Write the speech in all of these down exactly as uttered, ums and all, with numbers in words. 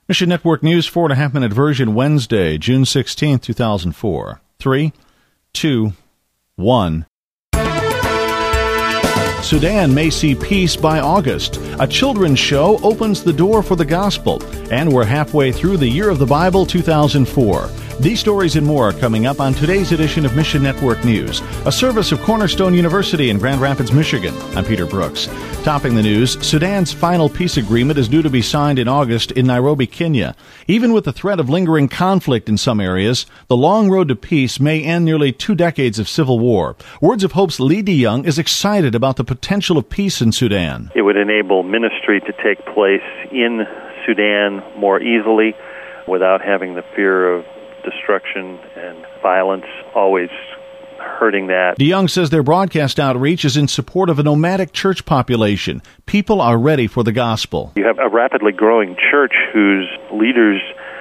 Mission Network News, four and a half minute version, Wednesday, June sixteenth, two thousand four. Three, two, one. Sudan may see peace by August. A children's show opens the door for the gospel. And we're halfway through the Year of the Bible two thousand four. These stories and more are coming up on today's edition of Mission Network News, a service of Cornerstone University in Grand Rapids, Michigan. I'm Peter Brooks. Topping the news, Sudan's final peace agreement is due to be signed in August in Nairobi, Kenya. Even with the threat of lingering conflict in some areas, the long road to peace may end nearly two decades of civil war. Words of Hope's Lee DeYoung is excited about the potential of peace in Sudan. It would enable ministry to take place in Sudan more easily without having the fear of destruction and violence always hurting that. DeYoung says their broadcast outreach is in support of a nomadic church population. People are ready for the gospel. You have a rapidly growing church whose leaders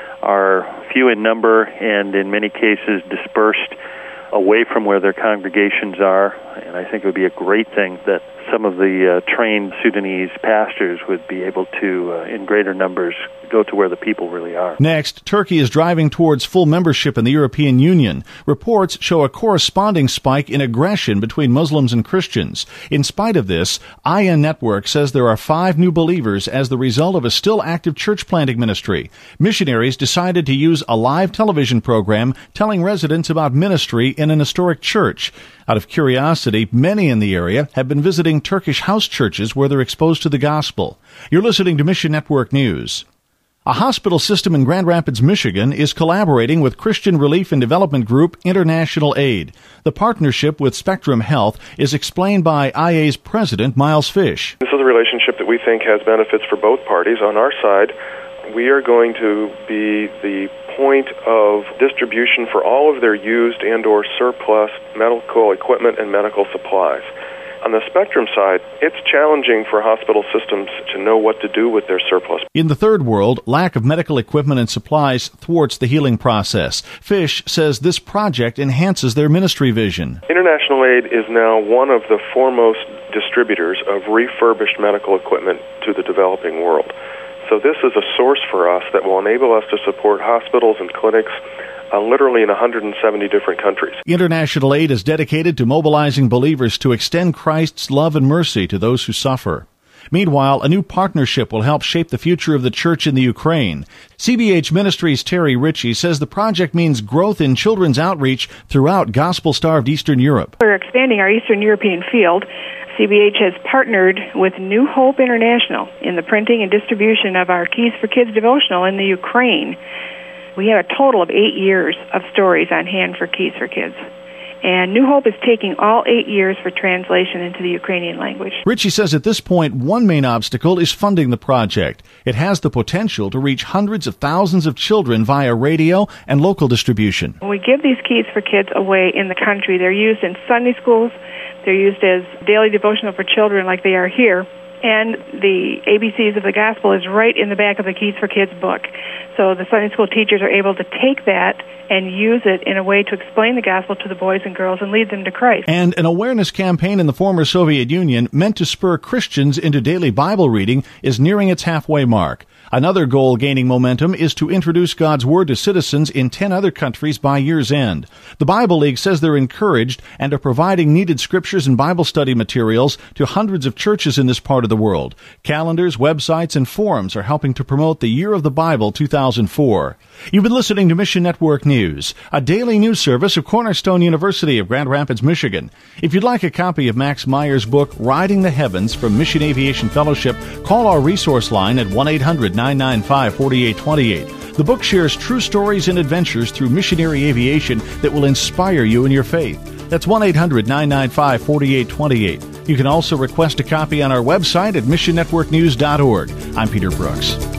are few in number and in many cases dispersed away from where their congregations are. And I think it would be a great thing that some of the uh, trained Sudanese pastors would be able to, uh, in greater numbers, go to where the people really are. Next, Turkey is driving towards full membership in the European Union. Reports show a corresponding spike in aggression between Muslims and Christians. In spite of this, I N Network says there are five new believers as the result of a still active church planting ministry. Missionaries decided to use a live television program telling residents about ministry in an historic church. Out of curiosity, many in the area have been visiting Turkish house churches where they're exposed to the gospel. You're listening to Mission Network News. A hospital system in Grand Rapids, Michigan is collaborating with Christian Relief and Development Group International Aid. The partnership with Spectrum Health is explained by I A's president, Miles Fish. This is a relationship that we think has benefits for both parties. On our side, we are going to be the point of distribution for all of their used and or surplus medical equipment and medical supplies. On the Spectrum side, it's challenging for hospital systems to know what to do with their surplus. In the third world, lack of medical equipment and supplies thwarts the healing process. Fish says this project enhances their ministry vision. International Aid is now one of the foremost distributors of refurbished medical equipment to the developing world. So this is a source for us that will enable us to support hospitals and clinics Uh, literally in one hundred seventy different countries. International Aid is dedicated to mobilizing believers to extend Christ's love and mercy to those who suffer. Meanwhile, a new partnership will help shape the future of the church in the Ukraine. C B H Ministries' Terry Ritchie says the project means growth in children's outreach throughout gospel-starved Eastern Europe. We're expanding our Eastern European field. C B H has partnered with New Hope International in the printing and distribution of our Keys for Kids devotional in the Ukraine. We have a total of eight years of stories on hand for Keys for Kids. And New Hope is taking all eight years for translation into the Ukrainian language. Ritchie says at this point, one main obstacle is funding the project. It has the potential to reach hundreds of thousands of children via radio and local distribution. When we give these Keys for Kids away in the country, they're used in Sunday schools, they're used as daily devotional for children like they are here, and the A B Cs of the Gospel is right in the back of the Keys for Kids book. So the Sunday school teachers are able to take that and use it in a way to explain the gospel to the boys and girls and lead them to Christ. And an awareness campaign in the former Soviet Union meant to spur Christians into daily Bible reading is nearing its halfway mark. Another goal gaining momentum is to introduce God's Word to citizens in ten other countries by year's end. The Bible League says they're encouraged and are providing needed scriptures and Bible study materials to hundreds of churches in this part of the world. Calendars, websites, and forums are helping to promote the Year of the Bible two thousand four. You've been listening to Mission Network News, a daily news service of Cornerstone University of Grand Rapids, Michigan. If you'd like a copy of Max Meyer's book, Riding the Heavens from Mission Aviation Fellowship, call our resource line at one eight hundred nine nine five four eight two eight. The book shares true stories and adventures through missionary aviation that will inspire you in your faith. That's one eight hundred nine nine five four eight two eight. You can also request a copy on our website at mission network news dot org. I'm Peter Brooks.